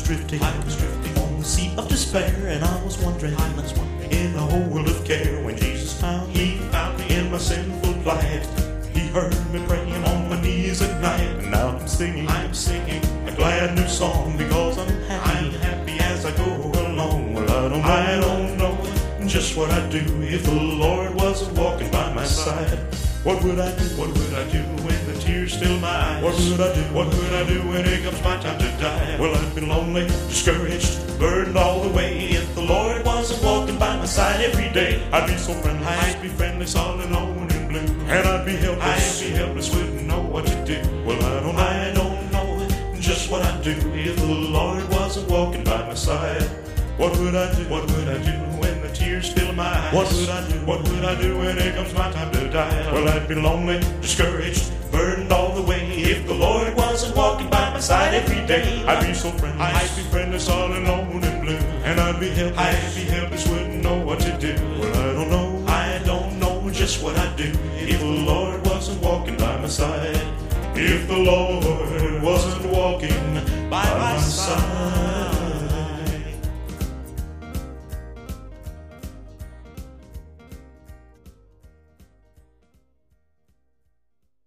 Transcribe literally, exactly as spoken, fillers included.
drifting, I was drifting on the sea of despair, and I was wondering, I was wondering in a whole world of care, when Jesus found me, found me in my sinful plight. He heard me praying on my knees at night, and now I'm singing, I'm singing a glad new song, because I'm happy, I'm happy as I go along. Well, I don't, I don't know just what I'd do if the Lord wasn't walking by my side. What would I do? What would I do when the tears fill my eyes? What would I do? What would I do when it comes my time to die? Well, I'd be lonely, discouraged, burdened all the way. If the Lord wasn't walking by my side every day, I'd be so friendly, I'd be friendly, all alone and blue, and I'd be helpless, I'd be helpless, wouldn't know what to do. Well, I don't, I don't know just what I'd do if the Lord wasn't walking by my side. What would I do? What would I do when the tears fill my eyes? What would I do? What would I do when it comes my time to die? Well, I'd be lonely, discouraged, burdened all the way. If the Lord wasn't walking by my side every day, I'd be so friendless, I'd be friendless, all alone and blue, and I'd be helpless, I'd be helpless, wouldn't know what to do. Well, I don't know, I don't know just what I'd do if the Lord wasn't walking by my side. If the Lord wasn't walking by my side.